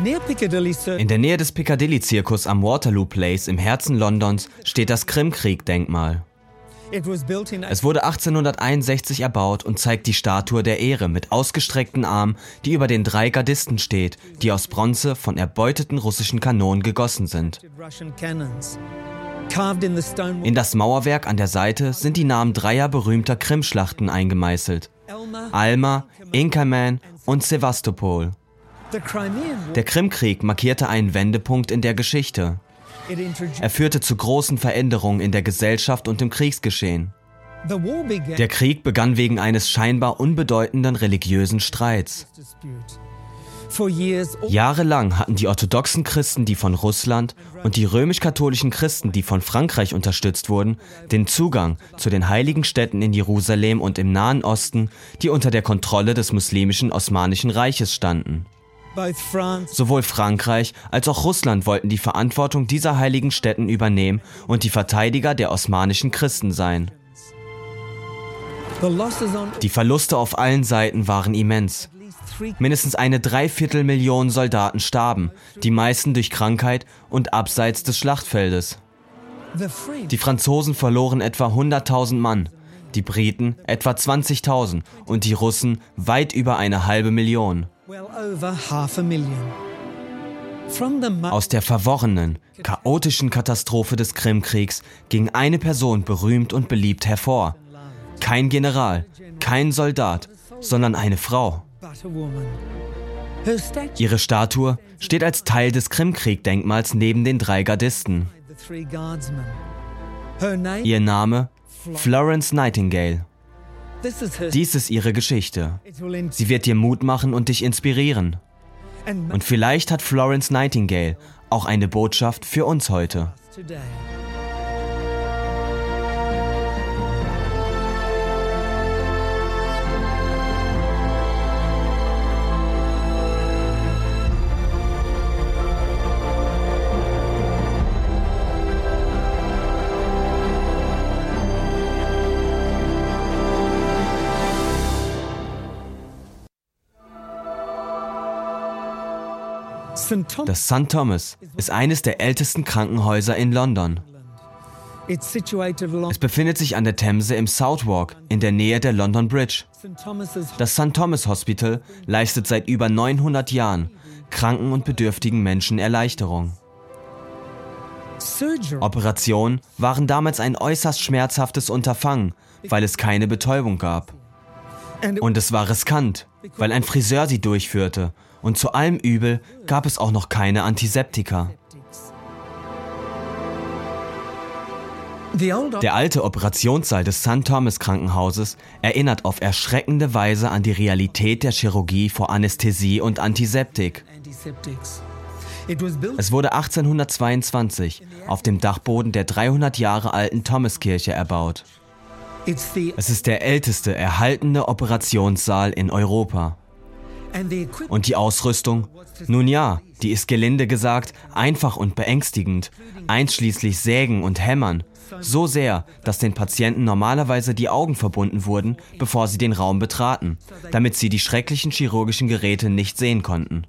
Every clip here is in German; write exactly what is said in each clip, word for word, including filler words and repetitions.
In der Nähe des Piccadilly-Zirkus am Waterloo Place im Herzen Londons steht das Krimkrieg-Denkmal. Es wurde achtzehnhunderteinundsechzig erbaut und zeigt die Statue der Ehre mit ausgestreckten Armen, die über den drei Gardisten steht, die aus Bronze von erbeuteten russischen Kanonen gegossen sind. In das Mauerwerk an der Seite sind die Namen dreier berühmter Krimschlachten eingemeißelt: Alma, Inkerman und Sevastopol. Der Krimkrieg markierte einen Wendepunkt in der Geschichte. Er führte zu großen Veränderungen in der Gesellschaft und im Kriegsgeschehen. Der Krieg begann wegen eines scheinbar unbedeutenden religiösen Streits. Jahrelang hatten die orthodoxen Christen, die von Russland, und die römisch-katholischen Christen, die von Frankreich unterstützt wurden, den Zugang zu den heiligen Städten in Jerusalem und im Nahen Osten, die unter der Kontrolle des muslimischen Osmanischen Reiches standen. Sowohl Frankreich als auch Russland wollten die Verantwortung dieser heiligen Stätten übernehmen und die Verteidiger der osmanischen Christen sein. Die Verluste auf allen Seiten waren immens. Mindestens eine Dreiviertelmillion Soldaten starben, die meisten durch Krankheit und abseits des Schlachtfeldes. Die Franzosen verloren etwa hunderttausend Mann, die Briten etwa zwanzigtausend und die Russen weit über eine halbe Million. Aus der verworrenen, chaotischen Katastrophe des Krimkriegs ging eine Person berühmt und beliebt hervor. Kein General, kein Soldat, sondern eine Frau. Ihre Statue steht als Teil des Krimkrieg-Denkmals neben den drei Gardisten. Ihr Name: Florence Nightingale. Dies ist ihre Geschichte. Sie wird dir Mut machen und dich inspirieren. Und vielleicht hat Florence Nightingale auch eine Botschaft für uns heute. Das Sankt Thomas ist eines der ältesten Krankenhäuser in London. Es befindet sich an der Themse im Southwark in der Nähe der London Bridge. Das Sankt Thomas Hospital leistet seit über neunhundert Jahren kranken und bedürftigen Menschen Erleichterung. Operationen waren damals ein äußerst schmerzhaftes Unterfangen, weil es keine Betäubung gab. Und es war riskant, weil ein Friseur sie durchführte. Und zu allem Übel gab es auch noch keine Antiseptika. Der alte Operationssaal des Sankt Thomas Krankenhauses erinnert auf erschreckende Weise an die Realität der Chirurgie vor Anästhesie und Antiseptik. Es wurde achtzehnhundertzweiundzwanzig auf dem Dachboden der dreihundert Jahre alten Thomaskirche erbaut. Es ist der älteste erhaltene Operationssaal in Europa. Und die Ausrüstung? Nun ja, die ist gelinde gesagt einfach und beängstigend, einschließlich Sägen und Hämmern, so sehr, dass den Patienten normalerweise die Augen verbunden wurden, bevor sie den Raum betraten, damit sie die schrecklichen chirurgischen Geräte nicht sehen konnten.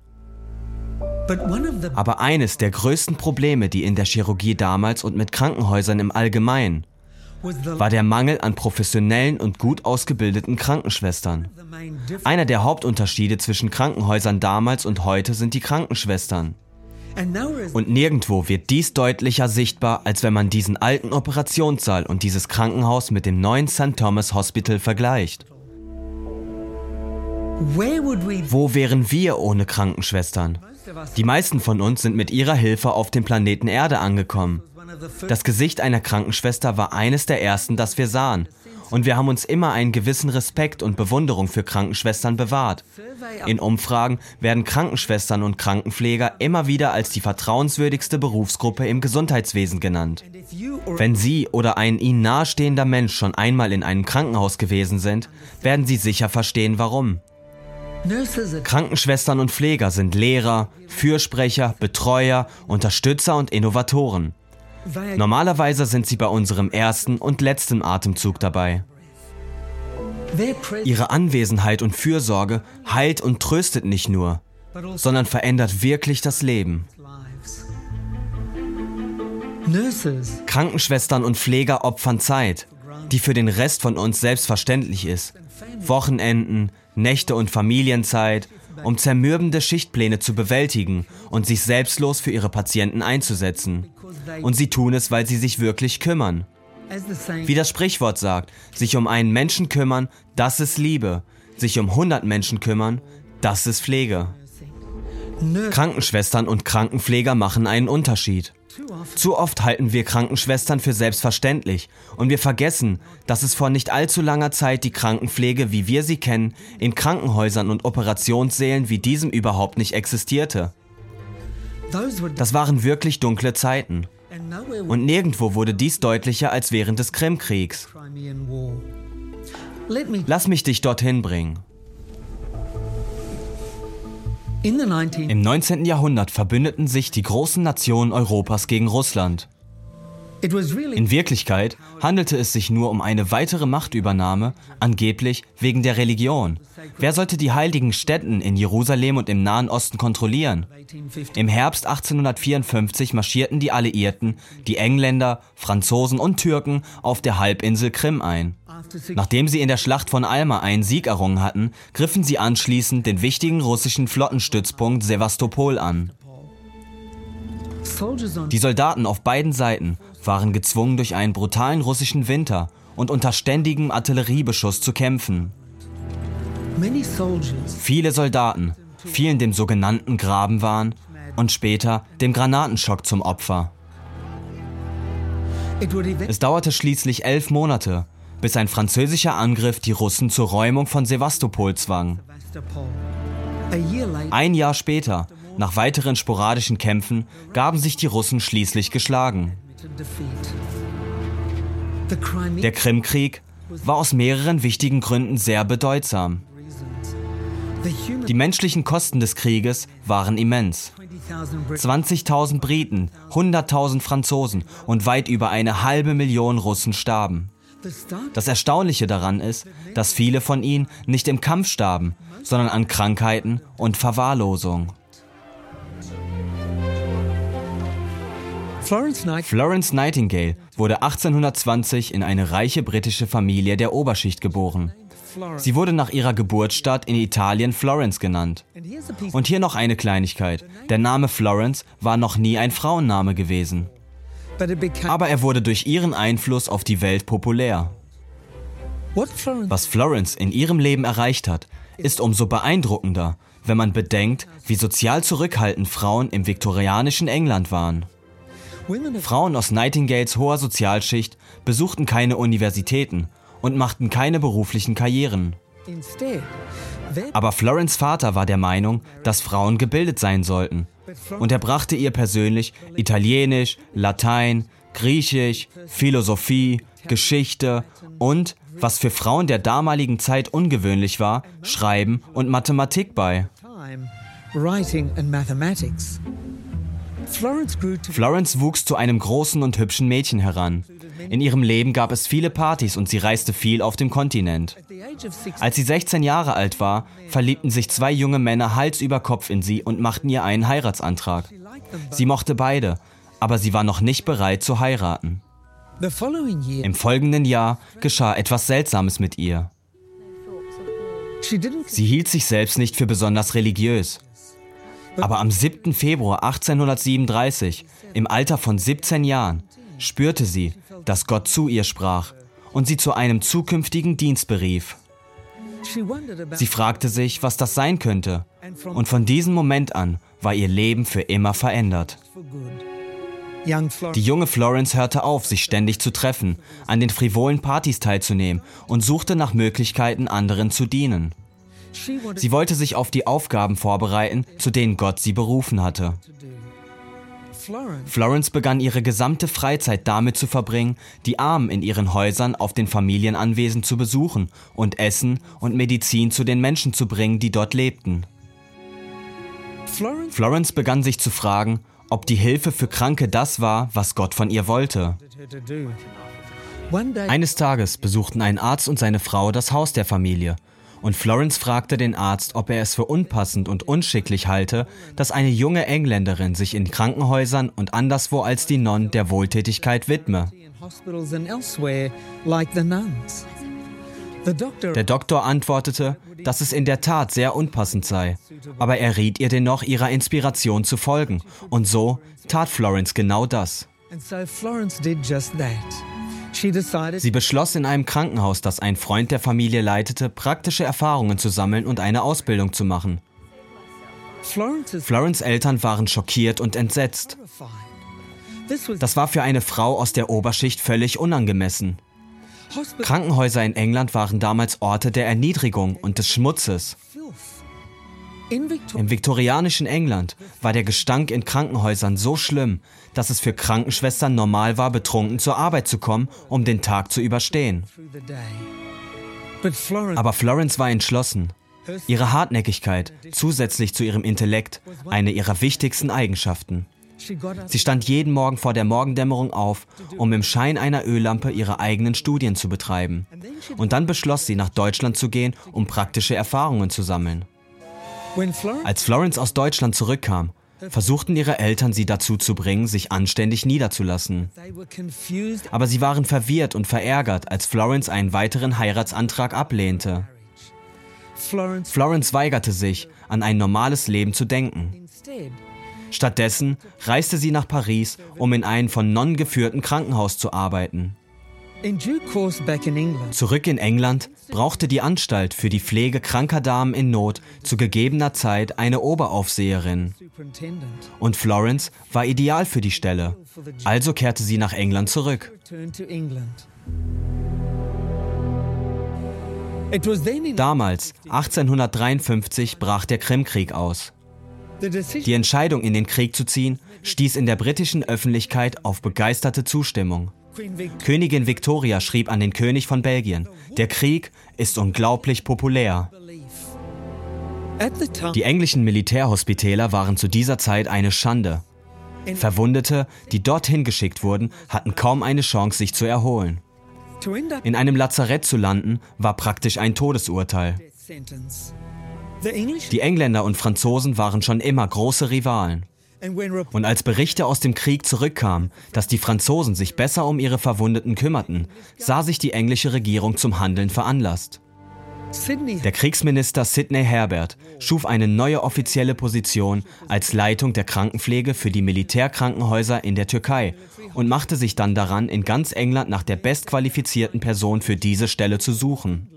Aber eines der größten Probleme, die in der Chirurgie damals und mit Krankenhäusern im Allgemeinen, war der Mangel an professionellen und gut ausgebildeten Krankenschwestern. Einer der Hauptunterschiede zwischen Krankenhäusern damals und heute sind die Krankenschwestern. Und nirgendwo wird dies deutlicher sichtbar, als wenn man diesen alten Operationssaal und dieses Krankenhaus mit dem neuen Sankt Thomas Hospital vergleicht. Wo wären wir ohne Krankenschwestern? Die meisten von uns sind mit ihrer Hilfe auf dem Planeten Erde angekommen. Das Gesicht einer Krankenschwester war eines der ersten, das wir sahen. Und wir haben uns immer einen gewissen Respekt und Bewunderung für Krankenschwestern bewahrt. In Umfragen werden Krankenschwestern und Krankenpfleger immer wieder als die vertrauenswürdigste Berufsgruppe im Gesundheitswesen genannt. Wenn Sie oder ein Ihnen nahestehender Mensch schon einmal in einem Krankenhaus gewesen sind, werden Sie sicher verstehen, warum. Krankenschwestern und Pfleger sind Lehrer, Fürsprecher, Betreuer, Unterstützer und Innovatoren. Normalerweise sind sie bei unserem ersten und letzten Atemzug dabei. Ihre Anwesenheit und Fürsorge heilt und tröstet nicht nur. sondern verändert wirklich das Leben. Krankenschwestern und Pfleger opfern Zeit, die für den Rest von uns selbstverständlich ist. Wochenenden, Nächte und Familienzeit, um zermürbende Schichtpläne zu bewältigen und sich selbstlos für ihre Patienten einzusetzen. Und sie tun es, weil sie sich wirklich kümmern. Wie das Sprichwort sagt, sich um einen Menschen kümmern, das ist Liebe. Sich um hundert Menschen kümmern, das ist Pflege. Krankenschwestern und Krankenpfleger machen einen Unterschied. Zu oft halten wir Krankenschwestern für selbstverständlich und wir vergessen, dass es vor nicht allzu langer Zeit die Krankenpflege, wie wir sie kennen, in Krankenhäusern und Operationssälen wie diesem überhaupt nicht existierte. Das waren wirklich dunkle Zeiten. Und nirgendwo wurde dies deutlicher als während des Krimkriegs. Lass mich dich dorthin bringen. Im neunzehnten Jahrhundert verbündeten sich die großen Nationen Europas gegen Russland. In Wirklichkeit handelte es sich nur um eine weitere Machtübernahme, angeblich wegen der Religion. Wer sollte die heiligen Stätten in Jerusalem und im Nahen Osten kontrollieren? Im Herbst achtzehnhundertvierundfünfzig marschierten die Alliierten, die Engländer, Franzosen und Türken auf der Halbinsel Krim ein. Nachdem sie in der Schlacht von Alma einen Sieg errungen hatten, griffen sie anschließend den wichtigen russischen Flottenstützpunkt Sewastopol an. Die Soldaten auf beiden Seiten waren gezwungen, durch einen brutalen russischen Winter und unter ständigem Artilleriebeschuss zu kämpfen. Viele Soldaten fielen dem sogenannten Grabenwahn und später dem Granatenschock zum Opfer. Es dauerte schließlich elf Monate, bis ein französischer Angriff die Russen zur Räumung von Sewastopol zwang. Ein Jahr später, nach weiteren sporadischen Kämpfen, gaben sich die Russen schließlich geschlagen. Der Krimkrieg war aus mehreren wichtigen Gründen sehr bedeutsam. Die menschlichen Kosten des Krieges waren immens. zwanzigtausend Briten, hunderttausend Franzosen und weit über eine halbe Million Russen starben. Das Erstaunliche daran ist, dass viele von ihnen nicht im Kampf starben, sondern an Krankheiten und Verwahrlosung. Florence Nightingale wurde achtzehnhundertzwanzig in eine reiche britische Familie der Oberschicht geboren. Sie wurde nach ihrer Geburtsstadt in Italien Florence genannt. Und hier noch eine Kleinigkeit. Der Name Florence war noch nie ein Frauenname gewesen. Aber er wurde durch ihren Einfluss auf die Welt populär. Was Florence in ihrem Leben erreicht hat, ist umso beeindruckender, wenn man bedenkt, wie sozial zurückhaltend Frauen im viktorianischen England waren. Frauen aus Nightingales hoher Sozialschicht besuchten keine Universitäten und machten keine beruflichen Karrieren. Aber Florence' Vater war der Meinung, dass Frauen gebildet sein sollten. Und er brachte ihr persönlich Italienisch, Latein, Griechisch, Philosophie, Geschichte und, was für Frauen der damaligen Zeit ungewöhnlich war, Schreiben und Mathematik bei. Florence wuchs zu einem großen und hübschen Mädchen heran. In ihrem Leben gab es viele Partys und sie reiste viel auf dem Kontinent. Als sie sechzehn Jahre alt war, verliebten sich zwei junge Männer Hals über Kopf in sie und machten ihr einen Heiratsantrag. Sie mochte beide, aber sie war noch nicht bereit zu heiraten. Im folgenden Jahr geschah etwas Seltsames mit ihr. Sie hielt sich selbst nicht für besonders religiös. Aber am siebten Februar achtzehnhundertsiebenunddreißig, im Alter von siebzehn Jahren, spürte sie, dass Gott zu ihr sprach und sie zu einem zukünftigen Dienst berief. Sie fragte sich, was das sein könnte, und von diesem Moment an war ihr Leben für immer verändert. Die junge Florence hörte auf, sich ständig zu treffen, an den frivolen Partys teilzunehmen und suchte nach Möglichkeiten, anderen zu dienen. Sie wollte sich auf die Aufgaben vorbereiten, zu denen Gott sie berufen hatte. Florence begann ihre gesamte Freizeit damit zu verbringen, die Armen in ihren Häusern auf den Familienanwesen zu besuchen und Essen und Medizin zu den Menschen zu bringen, die dort lebten. Florence begann sich zu fragen, ob die Hilfe für Kranke das war, was Gott von ihr wollte. Eines Tages besuchten ein Arzt und seine Frau das Haus der Familie Und Florence fragte den Arzt, ob er es für unpassend und unschicklich halte, dass eine junge Engländerin sich in Krankenhäusern und anderswo als die Nonnen der Wohltätigkeit widme. Der Doktor antwortete, dass es in der Tat sehr unpassend sei, aber er riet ihr dennoch, ihrer Inspiration zu folgen. Und so tat Florence genau das. Sie beschloss, in einem Krankenhaus, das ein Freund der Familie leitete, praktische Erfahrungen zu sammeln und eine Ausbildung zu machen. Florence' Eltern waren schockiert und entsetzt. Das war für eine Frau aus der Oberschicht völlig unangemessen. Krankenhäuser in England waren damals Orte der Erniedrigung und des Schmutzes. Im viktorianischen England war der Gestank in Krankenhäusern so schlimm, dass es für Krankenschwestern normal war, betrunken zur Arbeit zu kommen, um den Tag zu überstehen. Aber Florence war entschlossen. Ihre Hartnäckigkeit, zusätzlich zu ihrem Intellekt, eine ihrer wichtigsten Eigenschaften. Sie stand jeden Morgen vor der Morgendämmerung auf, um im Schein einer Öllampe ihre eigenen Studien zu betreiben. Und dann beschloss sie, nach Deutschland zu gehen, um praktische Erfahrungen zu sammeln. Als Florence aus Deutschland zurückkam, versuchten ihre Eltern, sie dazu zu bringen, sich anständig niederzulassen. Aber sie waren verwirrt und verärgert, als Florence einen weiteren Heiratsantrag ablehnte. Florence weigerte sich, an ein normales Leben zu denken. Stattdessen reiste sie nach Paris, um in einem von Nonnen geführten Krankenhaus zu arbeiten. Zurück in England brauchte die Anstalt für die Pflege kranker Damen in Not zu gegebener Zeit eine Oberaufseherin. Und Florence war ideal für die Stelle, also kehrte sie nach England zurück. Damals, achtzehnhundertdreiundfünfzig, brach der Krimkrieg aus. Die Entscheidung, in den Krieg zu ziehen, stieß in der britischen Öffentlichkeit auf begeisterte Zustimmung. Königin Victoria schrieb an den König von Belgien: Der Krieg ist unglaublich populär. Die englischen Militärhospitäler waren zu dieser Zeit eine Schande. Verwundete, die dorthin geschickt wurden, hatten kaum eine Chance, sich zu erholen. In einem Lazarett zu landen, war praktisch ein Todesurteil. Die Engländer und Franzosen waren schon immer große Rivalen. Und als Berichte aus dem Krieg zurückkamen, dass die Franzosen sich besser um ihre Verwundeten kümmerten, sah sich die englische Regierung zum Handeln veranlasst. Der Kriegsminister Sidney Herbert schuf eine neue offizielle Position als Leitung der Krankenpflege für die Militärkrankenhäuser in der Türkei und machte sich dann daran, in ganz England nach der bestqualifizierten Person für diese Stelle zu suchen.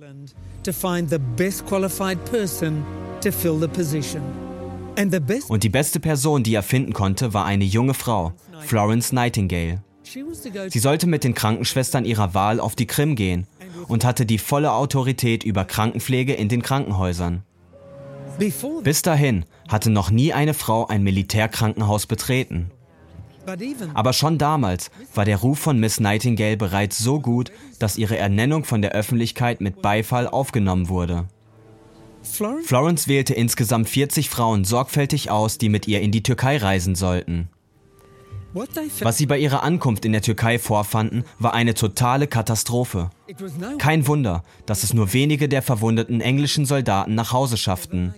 Und die beste Person, die er finden konnte, war eine junge Frau, Florence Nightingale. Sie sollte mit den Krankenschwestern ihrer Wahl auf die Krim gehen und hatte die volle Autorität über Krankenpflege in den Krankenhäusern. Bis dahin hatte noch nie eine Frau ein Militärkrankenhaus betreten. Aber schon damals war der Ruf von Miss Nightingale bereits so gut, dass ihre Ernennung von der Öffentlichkeit mit Beifall aufgenommen wurde. Florence wählte insgesamt vierzig Frauen sorgfältig aus, die mit ihr in die Türkei reisen sollten. Was sie bei ihrer Ankunft in der Türkei vorfanden, war eine totale Katastrophe. Kein Wunder, dass es nur wenige der verwundeten englischen Soldaten nach Hause schafften.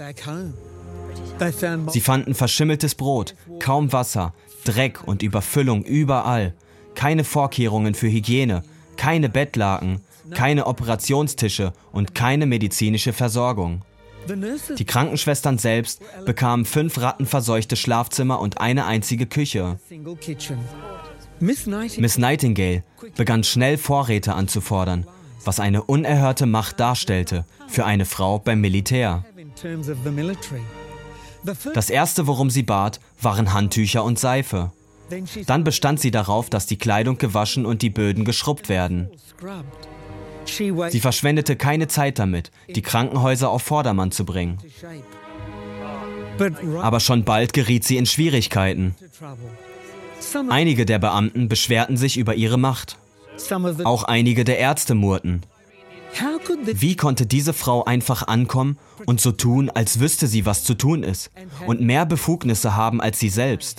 Sie fanden verschimmeltes Brot, kaum Wasser, Dreck und Überfüllung überall, keine Vorkehrungen für Hygiene, keine Bettlaken, keine Operationstische und keine medizinische Versorgung. Die Krankenschwestern selbst bekamen fünf rattenverseuchte Schlafzimmer und eine einzige Küche. Miss Nightingale begann schnell Vorräte anzufordern, was eine unerhörte Macht darstellte für eine Frau beim Militär. Das Erste, worum sie bat, waren Handtücher und Seife. Dann bestand sie darauf, dass die Kleidung gewaschen und die Böden geschrubbt werden. Sie verschwendete keine Zeit damit, die Krankenhäuser auf Vordermann zu bringen. Aber schon bald geriet sie in Schwierigkeiten. Einige der Beamten beschwerten sich über ihre Macht. Auch einige der Ärzte murrten. Wie konnte diese Frau einfach ankommen und so tun, als wüsste sie, was zu tun ist, und mehr Befugnisse haben als sie selbst?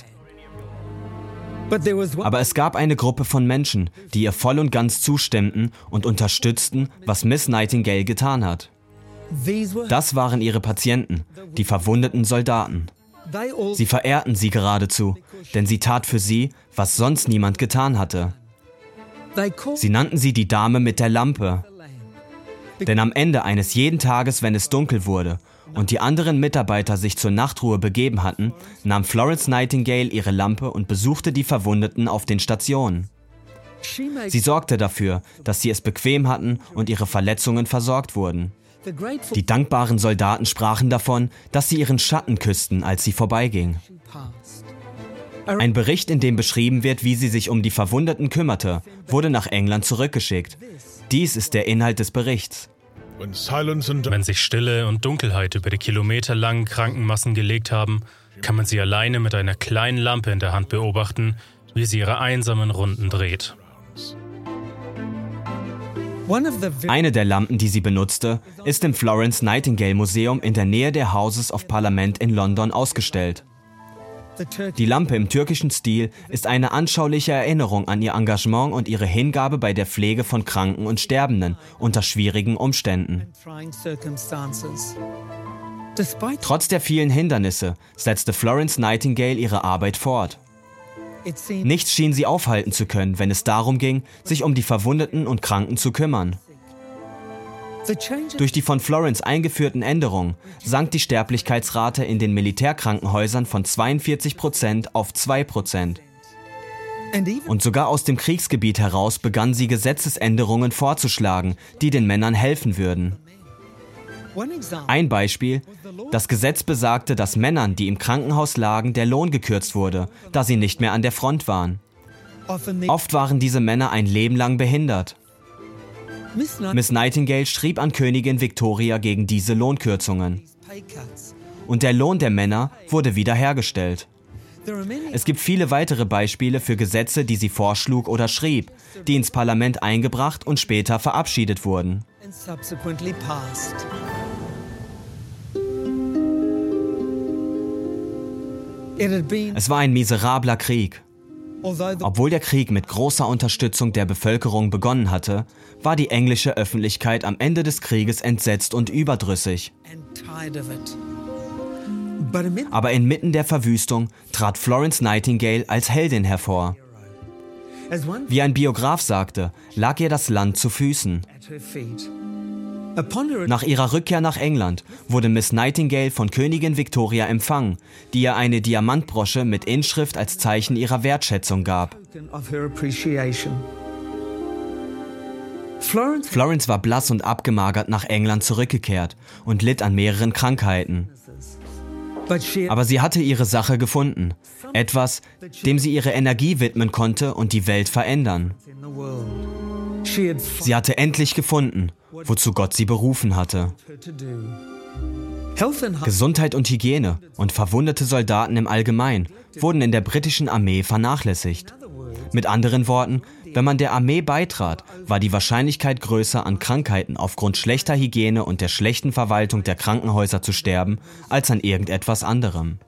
Aber es gab eine Gruppe von Menschen, die ihr voll und ganz zustimmten und unterstützten, was Miss Nightingale getan hat. Das waren ihre Patienten, die verwundeten Soldaten. Sie verehrten sie geradezu, denn sie tat für sie, was sonst niemand getan hatte. Sie nannten sie die Dame mit der Lampe. Denn am Ende eines jeden Tages, wenn es dunkel wurde und die anderen Mitarbeiter sich zur Nachtruhe begeben hatten, nahm Florence Nightingale ihre Lampe und besuchte die Verwundeten auf den Stationen. Sie sorgte dafür, dass sie es bequem hatten und ihre Verletzungen versorgt wurden. Die dankbaren Soldaten sprachen davon, dass sie ihren Schatten küssten, als sie vorbeiging. Ein Bericht, in dem beschrieben wird, wie sie sich um die Verwundeten kümmerte, wurde nach England zurückgeschickt. Dies ist der Inhalt des Berichts. Wenn sich Stille und Dunkelheit über die kilometerlangen Krankenmassen gelegt haben, kann man sie alleine mit einer kleinen Lampe in der Hand beobachten, wie sie ihre einsamen Runden dreht. Eine der Lampen, die sie benutzte, ist im Florence Nightingale Museum in der Nähe der Houses of Parliament in London ausgestellt. Die Lampe im türkischen Stil ist eine anschauliche Erinnerung an ihr Engagement und ihre Hingabe bei der Pflege von Kranken und Sterbenden unter schwierigen Umständen. Trotz der vielen Hindernisse setzte Florence Nightingale ihre Arbeit fort. Nichts schien sie aufhalten zu können, wenn es darum ging, sich um die Verwundeten und Kranken zu kümmern. Durch die von Florence eingeführten Änderungen sank die Sterblichkeitsrate in den Militärkrankenhäusern von zweiundvierzig Prozent auf zwei Prozent. Und sogar aus dem Kriegsgebiet heraus begann sie Gesetzesänderungen vorzuschlagen, die den Männern helfen würden. Ein Beispiel: Das Gesetz besagte, dass Männern, die im Krankenhaus lagen, der Lohn gekürzt wurde, da sie nicht mehr an der Front waren. Oft waren diese Männer ein Leben lang behindert. Miss Nightingale schrieb an Königin Victoria gegen diese Lohnkürzungen. Und der Lohn der Männer wurde wiederhergestellt. Es gibt viele weitere Beispiele für Gesetze, die sie vorschlug oder schrieb, die ins Parlament eingebracht und später verabschiedet wurden. Es war ein miserabler Krieg. Obwohl der Krieg mit großer Unterstützung der Bevölkerung begonnen hatte, war die englische Öffentlichkeit am Ende des Krieges entsetzt und überdrüssig. Aber inmitten der Verwüstung trat Florence Nightingale als Heldin hervor. Wie ein Biograf sagte, lag ihr das Land zu Füßen. Nach ihrer Rückkehr nach England wurde Miss Nightingale von Königin Victoria empfangen, die ihr eine Diamantbrosche mit Inschrift als Zeichen ihrer Wertschätzung gab. Florence war blass und abgemagert nach England zurückgekehrt und litt an mehreren Krankheiten. Aber sie hatte ihre Sache gefunden, etwas, dem sie ihre Energie widmen konnte und die Welt verändern. Sie hatte endlich gefunden, wozu Gott sie berufen hatte. Gesundheit und Hygiene und verwundete Soldaten im Allgemeinen wurden in der britischen Armee vernachlässigt. Mit anderen Worten, wenn man der Armee beitrat, war die Wahrscheinlichkeit größer, an Krankheiten aufgrund schlechter Hygiene und der schlechten Verwaltung der Krankenhäuser zu sterben, als an irgendetwas anderem.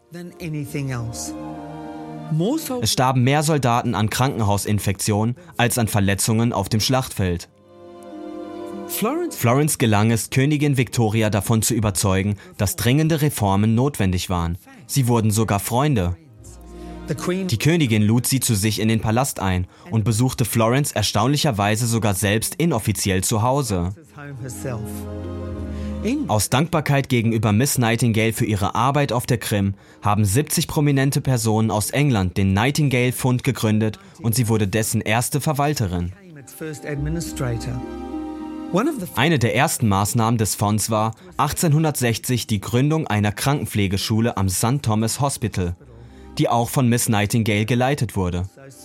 Es starben mehr Soldaten an Krankenhausinfektionen als an Verletzungen auf dem Schlachtfeld. Florence gelang es, Königin Victoria davon zu überzeugen, dass dringende Reformen notwendig waren. Sie wurden sogar Freunde. Die Königin lud sie zu sich in den Palast ein und besuchte Florence erstaunlicherweise sogar selbst inoffiziell zu Hause. Aus Dankbarkeit gegenüber Miss Nightingale für ihre Arbeit auf der Krim haben siebzig prominente Personen aus England den Nightingale Fund gegründet und sie wurde dessen erste Verwalterin. Eine der ersten Maßnahmen des Fonds war achtzehnhundertsechzig die Gründung einer Krankenpflegeschule am Sankt Thomas Hospital, die auch von Miss Nightingale geleitet wurde.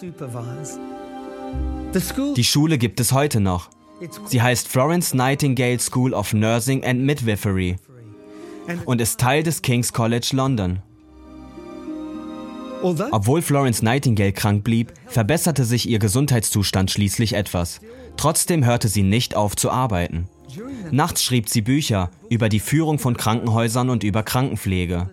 Die Schule gibt es heute noch. Sie heißt Florence Nightingale School of Nursing and Midwifery und ist Teil des King's College London. Obwohl Florence Nightingale krank blieb, verbesserte sich ihr Gesundheitszustand schließlich etwas. Trotzdem hörte sie nicht auf zu arbeiten. Nachts schrieb sie Bücher über die Führung von Krankenhäusern und über Krankenpflege.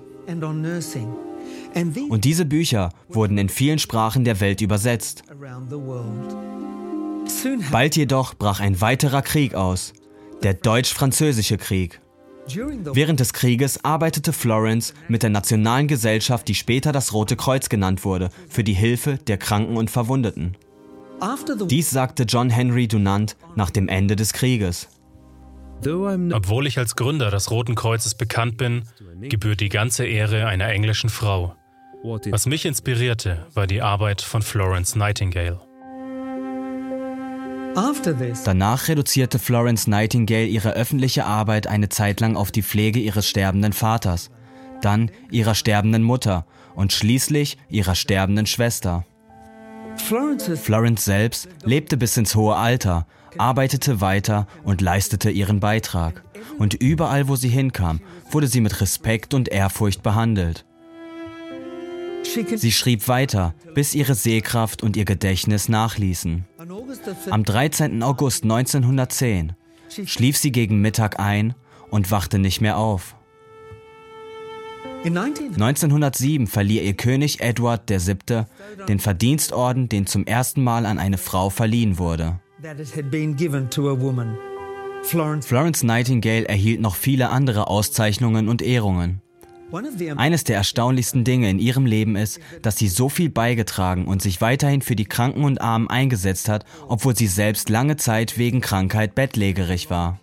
Und diese Bücher wurden in vielen Sprachen der Welt übersetzt. Bald jedoch brach ein weiterer Krieg aus. Der Deutsch-Französische Krieg. Während des Krieges arbeitete Florence mit der Nationalen Gesellschaft, die später das Rote Kreuz genannt wurde, für die Hilfe der Kranken und Verwundeten. Dies sagte John Henry Dunant nach dem Ende des Krieges. Obwohl ich als Gründer des Roten Kreuzes bekannt bin, gebührt die ganze Ehre einer englischen Frau. Was mich inspirierte, war die Arbeit von Florence Nightingale. Danach reduzierte Florence Nightingale ihre öffentliche Arbeit eine Zeit lang auf die Pflege ihres sterbenden Vaters, dann ihrer sterbenden Mutter und schließlich ihrer sterbenden Schwester. Florence selbst lebte bis ins hohe Alter, arbeitete weiter und leistete ihren Beitrag. Und überall, wo sie hinkam, wurde sie mit Respekt und Ehrfurcht behandelt. Sie schrieb weiter, bis ihre Sehkraft und ihr Gedächtnis nachließen. Am dreizehnten August neunzehnhundertzehn schlief sie gegen Mittag ein und wachte nicht mehr auf. neunzehnhundertsieben verlieh ihr König Edward der Siebte den Verdienstorden, den zum ersten Mal an eine Frau verliehen wurde. Florence Nightingale erhielt noch viele andere Auszeichnungen und Ehrungen. Eines der erstaunlichsten Dinge in ihrem Leben ist, dass sie so viel beigetragen und sich weiterhin für die Kranken und Armen eingesetzt hat, obwohl sie selbst lange Zeit wegen Krankheit bettlägerig war.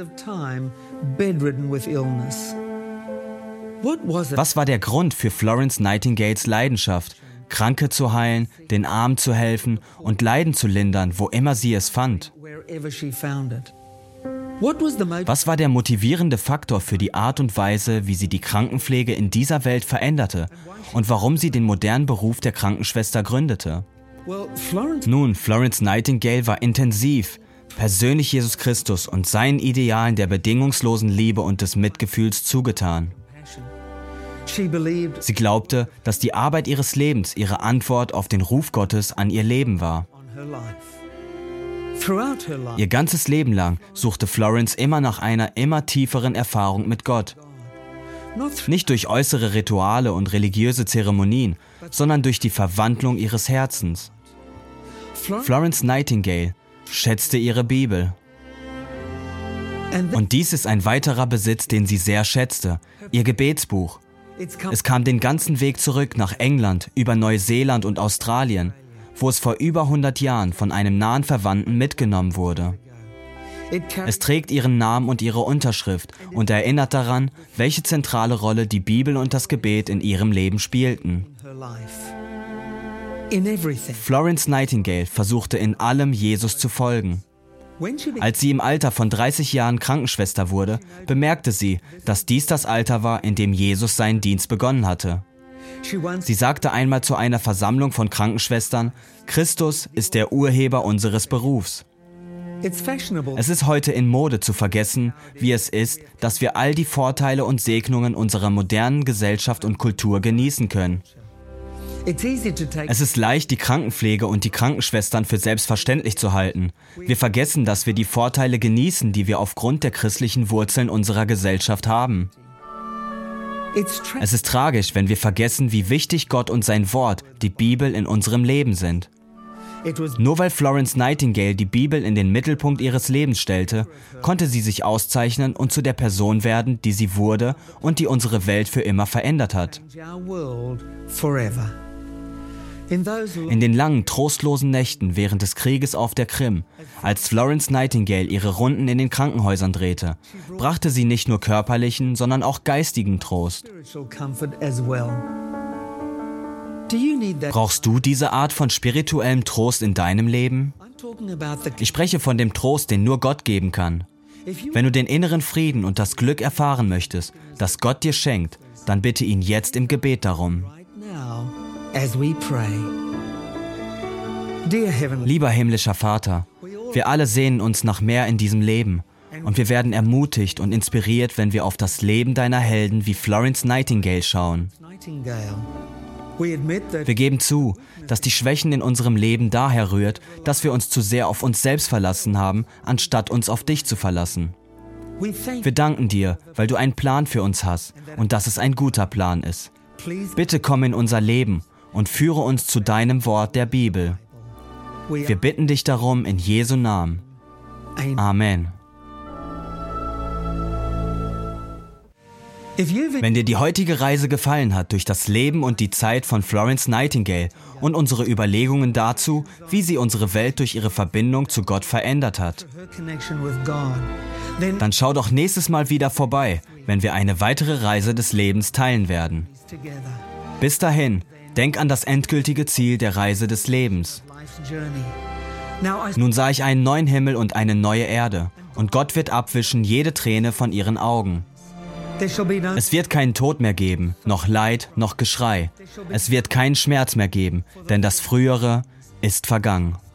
Was war der Grund für Florence Nightingales Leidenschaft, Kranke zu heilen, den Armen zu helfen und Leiden zu lindern, wo immer sie es fand? Was war der motivierende Faktor für die Art und Weise, wie sie die Krankenpflege in dieser Welt veränderte und warum sie den modernen Beruf der Krankenschwester gründete? Nun, Florence Nightingale war intensiv, persönlich Jesus Christus und seinen Idealen der bedingungslosen Liebe und des Mitgefühls zugetan. Sie glaubte, dass die Arbeit ihres Lebens ihre Antwort auf den Ruf Gottes an ihr Leben war. Ihr ganzes Leben lang suchte Florence immer nach einer immer tieferen Erfahrung mit Gott. Nicht durch äußere Rituale und religiöse Zeremonien, sondern durch die Verwandlung ihres Herzens. Florence Nightingale schätzte ihre Bibel. Und dies ist ein weiterer Besitz, den sie sehr schätzte, ihr Gebetsbuch. Es kam den ganzen Weg zurück nach England, über Neuseeland und Australien, wo es vor über hundert Jahren von einem nahen Verwandten mitgenommen wurde. Es trägt ihren Namen und ihre Unterschrift und erinnert daran, welche zentrale Rolle die Bibel und das Gebet in ihrem Leben spielten. Florence Nightingale versuchte in allem Jesus zu folgen. Als sie im Alter von dreißig Jahren Krankenschwester wurde, bemerkte sie, dass dies das Alter war, in dem Jesus seinen Dienst begonnen hatte. Sie sagte einmal zu einer Versammlung von Krankenschwestern, Christus ist der Urheber unseres Berufs. Es ist heute in Mode zu vergessen, wie es ist, dass wir all die Vorteile und Segnungen unserer modernen Gesellschaft und Kultur genießen können. Es ist leicht, die Krankenpflege und die Krankenschwestern für selbstverständlich zu halten. Wir vergessen, dass wir die Vorteile genießen, die wir aufgrund der christlichen Wurzeln unserer Gesellschaft haben. Es ist tragisch, wenn wir vergessen, wie wichtig Gott und sein Wort, die Bibel, in unserem Leben sind. Nur weil Florence Nightingale die Bibel in den Mittelpunkt ihres Lebens stellte, konnte sie sich auszeichnen und zu der Person werden, die sie wurde und die unsere Welt für immer verändert hat. In den langen, trostlosen Nächten während des Krieges auf der Krim, als Florence Nightingale ihre Runden in den Krankenhäusern drehte, brachte sie nicht nur körperlichen, sondern auch geistigen Trost. Brauchst du diese Art von spirituellem Trost in deinem Leben? Ich spreche von dem Trost, den nur Gott geben kann. Wenn du den inneren Frieden und das Glück erfahren möchtest, das Gott dir schenkt, dann bitte ihn jetzt im Gebet darum. Lieber himmlischer Vater, wir alle sehnen uns nach mehr in diesem Leben und wir werden ermutigt und inspiriert, wenn wir auf das Leben deiner Helden wie Florence Nightingale schauen. Wir geben zu, dass die Schwächen in unserem Leben daher rührt, dass wir uns zu sehr auf uns selbst verlassen haben, anstatt uns auf dich zu verlassen. Wir danken dir, weil du einen Plan für uns hast und dass es ein guter Plan ist. Bitte komm in unser Leben und führe uns zu deinem Wort der Bibel. Wir bitten dich darum in Jesu Namen. Amen. Wenn dir die heutige Reise gefallen hat durch das Leben und die Zeit von Florence Nightingale und unsere Überlegungen dazu, wie sie unsere Welt durch ihre Verbindung zu Gott verändert hat, dann schau doch nächstes Mal wieder vorbei, wenn wir eine weitere Reise des Lebens teilen werden. Bis dahin, denk an das endgültige Ziel der Reise des Lebens. Nun sah ich einen neuen Himmel und eine neue Erde, und Gott wird abwischen jede Träne von ihren Augen. Es wird keinen Tod mehr geben, noch Leid, noch Geschrei. Es wird keinen Schmerz mehr geben, denn das Frühere ist vergangen.